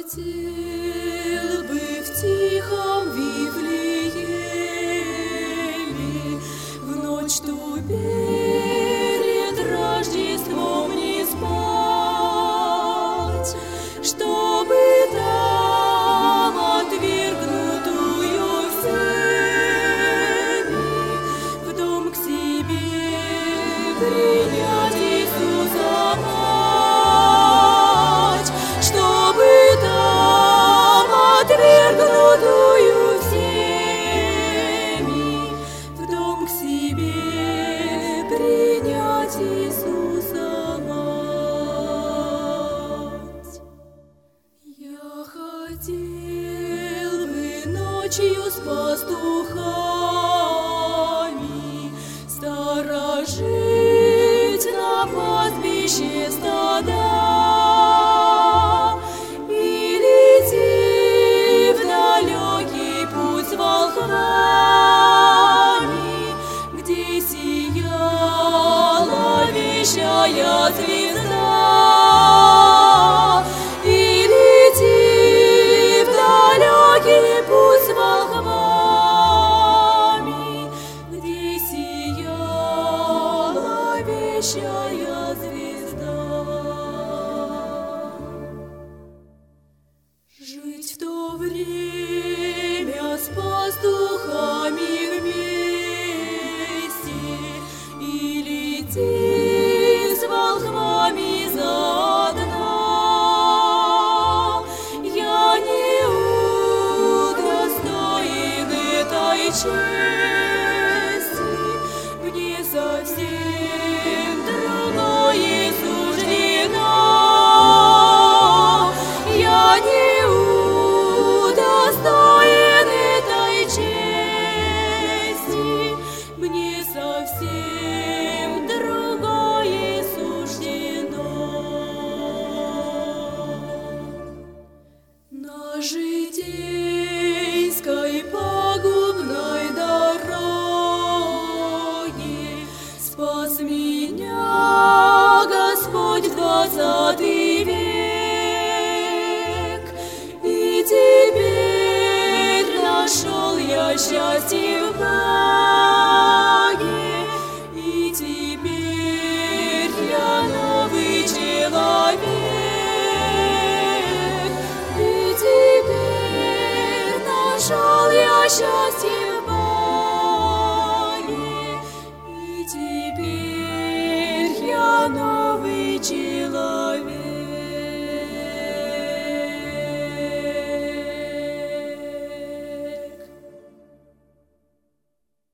хотел бы в тихом Вифлееме в ночь ту перед Рождеством не спать, чтобы там отвергнутую всеми в дом к себе принять Иисуса мать, чтобы там отвергнутую всеми в дом к себе принять Иисуса мать. Я хотел бы ночью с пастухами сторожить на пастбище стада и лети в далекий путь с волхвами, где сияла вещая звезда, и лети в далекий путь с волхвами, где сияла вещая звезда. Жить в то время с пастухами вместе и лететь с волхвами заодно. Я не удостоен этой чести, мне совсем другое суждено. Я не удостоен этой чести, мне совсем другое суждено. На житейской пагубной дороге спас меня Господь в 20 век, и теперь нашел я счастье в Боге, и теперь я новый человек, и теперь нашел я счастье